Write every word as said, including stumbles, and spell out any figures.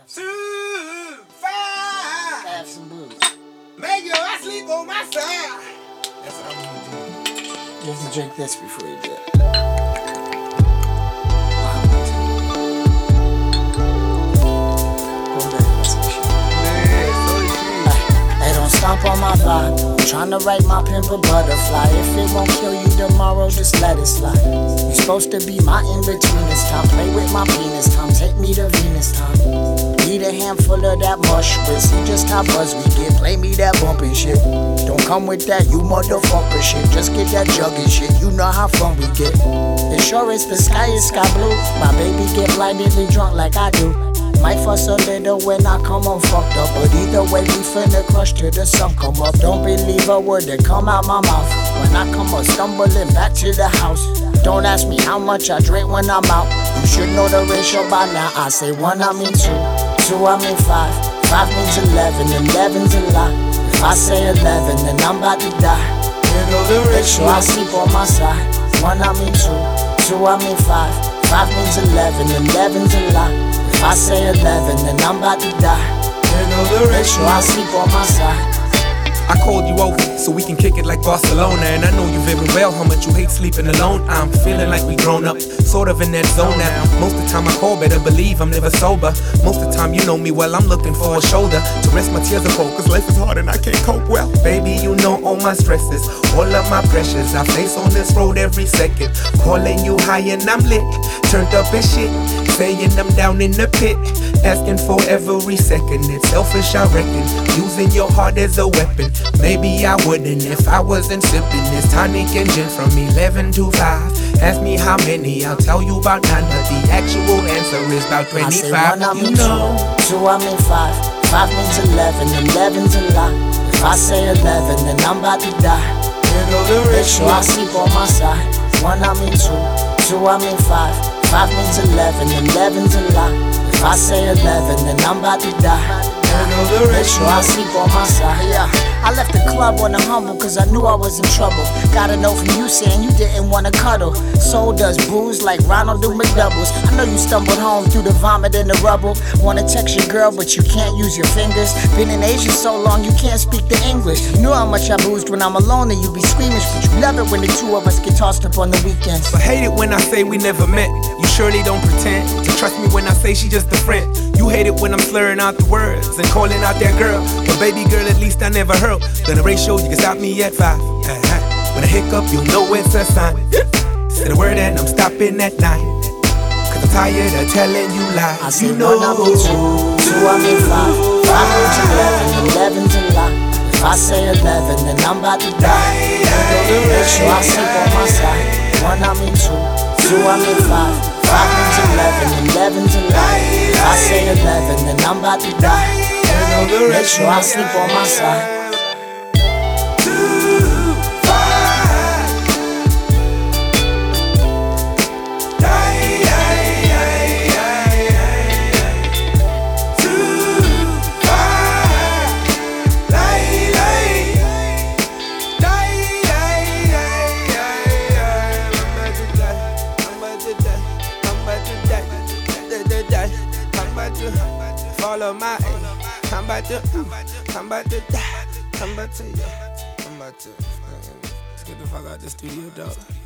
two, five. Have some blues. Make your ass sleep on my side. That's what I'm gonna do. You have to drink this before you do it. Stomp on my vibe, tryna write my pimp a butterfly. If it won't kill you tomorrow, just let it slide. You supposed to be my in-between this time. Play with my penis time, take me to Venus time. Need a handful of that mush, but see just how buzz we get. Play me that bumpin' shit. Don't come with that, you motherfucker shit. Just get that juggy shit, you know how fun we get. As sure as the sky is sky blue, my baby get blindedly drunk like I do. Might fuss a little when I come on fucked up, but either way we finna crush till the sun come up. Don't believe a word that come out my mouth when I come up stumbling back to the house. Don't ask me how much I drink when I'm out. You should know the ratio by now. I say one, I mean two, two, I mean five, five means eleven, eleven's a lie. If I say eleven, then I'm about to die. You know the Make sure I sleep on my side. One, I mean two, two, I mean five, five means eleven, eleven's a lie. If I say eleven, then I'm about to die. You know the Make sure I sleep on my side. I called you over so we can kick it like Barcelona. And I know you very well how much you hate sleeping alone. I'm feeling like we grown up, sort of in that zone now. Most of the time I call, better believe I'm never sober. Most of the time you know me well, I'm looking for a shoulder to rest my tears of hope, cause life is hard and I can't cope well. Baby, you know all my stresses, all of my pressures I face on this road every second. Calling you high and I'm lit, turned up and shit, saying I'm down in the pit, asking for every second. It's selfish I reckon, using your heart as a weapon. Maybe I wouldn't if I wasn't sipping this tonic and gin from eleven to five. Ask me how many, I'll tell you about nine, but the actual answer is about twenty-five. I say one, I mean two, two, I mean five, five means eleven, eleven's a lie. If I say eleven, then I'm about to die. You know the Make sure I sleep on my side. One, I mean two, two, I mean five, five means eleven, eleven's a lie. If I say eleven, then I'm about to die. Make sure I sleep on my side. Yeah, I left the club on the humble cause I knew I was in trouble. Got a note from you saying you didn't wanna cuddle. Soul does booze like Ronald do McDoubles. I know you stumbled home through the vomit and the rubble. Wanna text your girl but you can't use your fingers. Been in Asia so long you can't speak the English. You know how much I boozed when I'm alone and you be squeamish, but you love it when the two of us get tossed up on the weekends. But hate it when I say we never met. You surely don't pretend to trust me when I say she just a friend. You hate it when I'm slurring out the words and calling out that girl, but baby girl, at least I never heard. Then the ratio, you can stop me at five. Uh-huh. When I hiccup, you know it's a sign. Say the word and I'm stopping at nine. Cause I'm tired of telling you lies. I say you know. one, I mean two, two, I mean five, five means eleven, eleven's a lie. If I say eleven, then I'm about to die. Make sure I sleep on my side. One, I mean two, two, I mean five, five means eleven, eleven's a lie. If I say eleven, then I'm about to die. Make sure I sleep on my side. Follow my aim. I'm about to, I'm about to die. I'm about to, yeah. I'm about to. Let's get the fuck out the studio, dog.